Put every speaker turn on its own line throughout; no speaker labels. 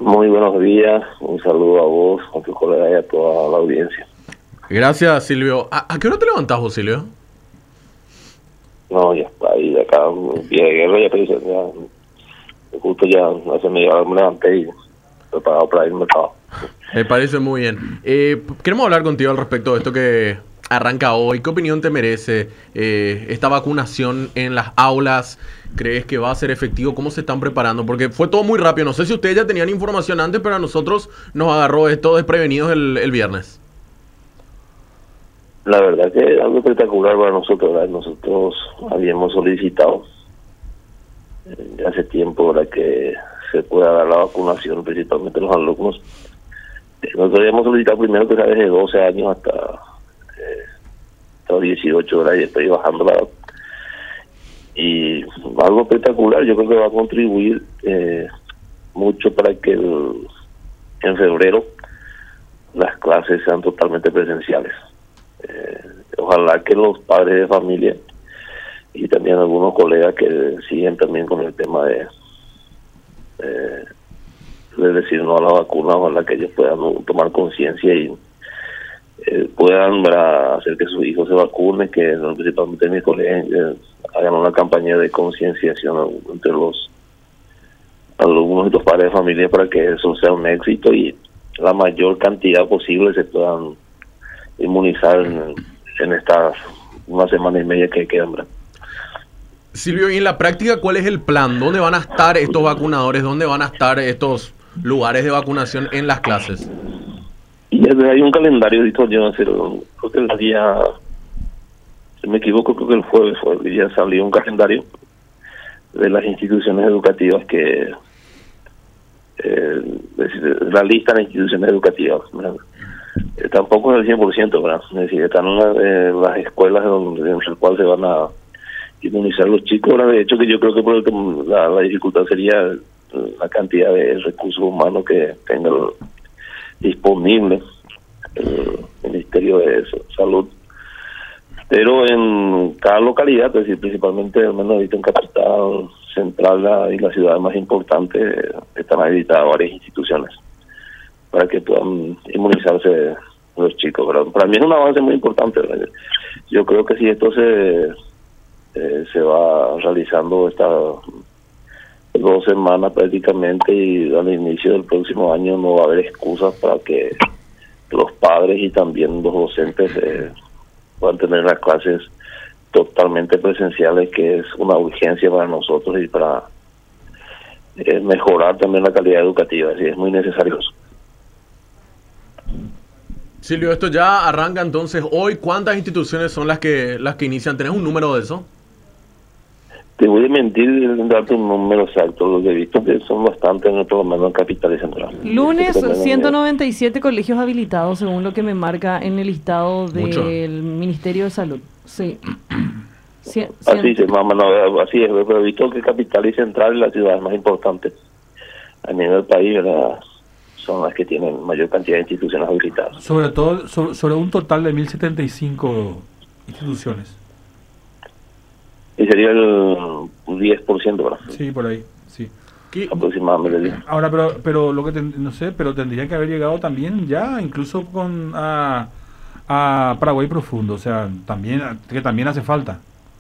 Muy buenos días, un saludo a vos, a tu colega y a toda la audiencia.
Gracias, Silvio. ¿A qué hora te levantás vos, Silvio?
No, ya está ahí, acá, un día de guerra, ya, te dice, ya, justo ya hace media hora me levanté y preparado para irme al trabajo.
Me parece muy bien. Queremos hablar contigo al respecto de esto que arranca hoy. ¿Qué opinión te merece esta vacunación en las aulas? ¿Crees que va a ser efectivo? ¿Cómo se están preparando? Porque fue todo muy rápido. No sé si ustedes ya tenían información antes, pero a nosotros nos agarró esto desprevenidos el viernes.
La verdad que es algo espectacular para nosotros, ¿verdad? Nosotros habíamos solicitado hace tiempo, ¿verdad?, que se pueda dar la vacunación, principalmente los alumnos. Nosotros habíamos solicitado primero que sea desde 12 años hasta 18 horas y después bajando la edad. Y algo espectacular, yo creo que va a contribuir mucho para que en febrero las clases sean totalmente presenciales. Ojalá que los padres de familia y también algunos colegas que siguen también con el tema de decir no a la vacuna, ojalá que ellos puedan tomar conciencia y puedan, ¿verdad?, hacer que sus hijos se vacunen, que principalmente mis colegas hagan una campaña de concienciación entre los alumnos y los padres de familia para que eso sea un éxito y la mayor cantidad posible se puedan inmunizar en estas una semana y media que quedan, ¿verdad?
Silvio, y en la práctica, ¿cuál es el plan? ¿Dónde van a estar estos vacunadores? ¿Dónde van a estar estos lugares de vacunación en las clases?
Y ya hay un calendario disponible, creo que el día, si me equivoco, creo que el jueves fue el día, salió un calendario de las instituciones educativas que la lista de instituciones educativas, ¿verdad? Tampoco es el 100%, ¿verdad? Es decir, están las escuelas en las cuales se van a inmunizar los chicos. Ahora, de hecho, que yo creo que la dificultad sería la cantidad de recursos humanos que tenga disponible el Ministerio de Salud. Pero en cada localidad, es decir, principalmente al menos ahorita en Capital Central y la ciudad más importante, están habilitadas varias instituciones para que puedan inmunizarse los chicos, ¿verdad? Para mí es un avance muy importante, ¿verdad? Yo creo que si esto se va realizando estas 2 semanas prácticamente y al inicio del próximo año no va a haber excusas para que los padres y también los docentes puedan tener las clases totalmente presenciales, que es una urgencia para nosotros y para mejorar también la calidad educativa. Así es muy necesario eso.
Silvio, esto ya arranca entonces hoy. ¿Cuántas instituciones son las que inician? ¿Tenés un número de eso?
Te voy a mentir y darte un número exacto. Lo que he visto que son bastantes, por lo menos en Capital y Central.
Lunes, 197 colegios habilitados, según lo que me marca en el listado del Ministerio de Salud. Sí.
Así es, más o menos, así es. Pero he visto que Capital y Central, las ciudades más importantes a nivel del país, ¿verdad?, son las que tienen mayor cantidad de instituciones habilitadas.
Sobre todo, sobre un total de 1.075 instituciones.
Y sería el 10%, ¿verdad?
Sí, por ahí, sí.
Aproximadamente.
Ahora, pero lo que no sé, pero tendría que haber llegado también ya, incluso a Paraguay profundo, o sea, que también hace falta.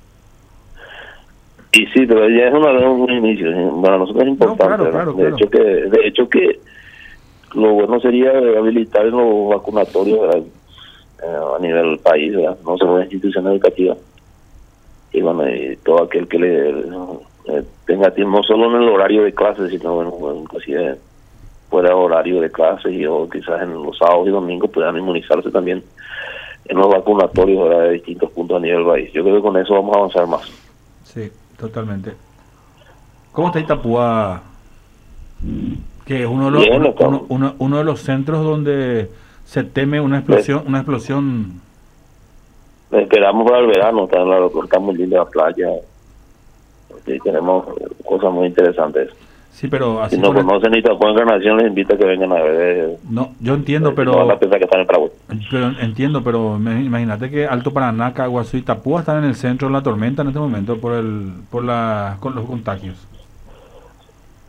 Y sí, pero ya es un inicio. Para nosotros es importante.
No, claro.
De hecho que lo bueno sería habilitar en los vacunatorios, ¿verdad?, a nivel del país, ¿verdad?, no solo en instituciones educativas. Y bueno, y todo aquel que tenga tiempo, no solo en el horario de clases, sino bueno, inclusive fuera de horario de clases o quizás en los sábados y domingos puedan inmunizarse también en los vacunatorios, ¿verdad?, de distintos puntos a nivel del país. Yo creo que con eso vamos a avanzar más.
Sí, totalmente. ¿Cómo está Itapúa? Que es uno de los centros donde se teme una explosión.
Esperamos para el verano, está muy linda la playa. Sí, tenemos cosas muy interesantes.
Sí, pero así
si no conocen Itapúa Encarnación, les invito a que vengan a ver.
No, yo entiendo, pero
no van a pensar que están en Paraguay.
Pero imagínate que Alto Paraná, Caguazú y Itapúa están en el centro de la tormenta en este momento con los contagios.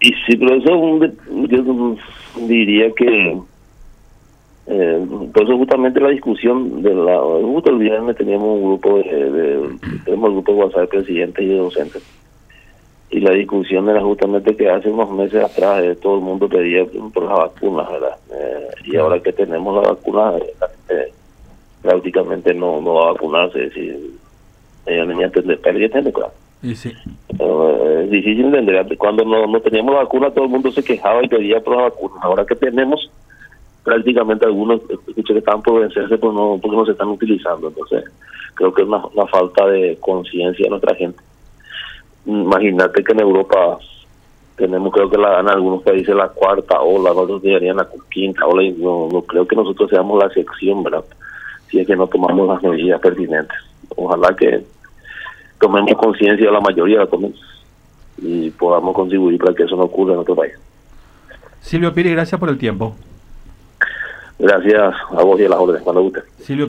Y sí, pero yo diría que por eso justamente la discusión justo el viernes teníamos un grupo tenemos el grupo de WhatsApp de presidentes y de docentes, y la discusión era justamente que hace unos meses atrás todo el mundo pedía por las vacunas, ¿verdad? Y ahora que tenemos la vacuna, prácticamente no va a vacunarse, es decir, ella venía a entender, claro.
Y sí.
Es difícil entender. Cuando no teníamos la vacuna, todo el mundo se quejaba y pedía por las vacunas. Ahora que tenemos, prácticamente algunos escuché que están por vencerse porque no se están utilizando. Entonces, creo que es una falta de conciencia de nuestra gente. Imagínate que en Europa tenemos, creo que en algunos países la cuarta ola, nosotros llegarían a la quinta ola, y no creo que nosotros seamos la excepción, ¿verdad? Si es que no tomamos las medidas pertinentes. Ojalá que tomemos conciencia de la mayoría de la comida y podamos contribuir para que eso no ocurra en otro país.
Silvio Pires, gracias por el tiempo.
Gracias a vos y a las órdenes, cuando guste.
Silvio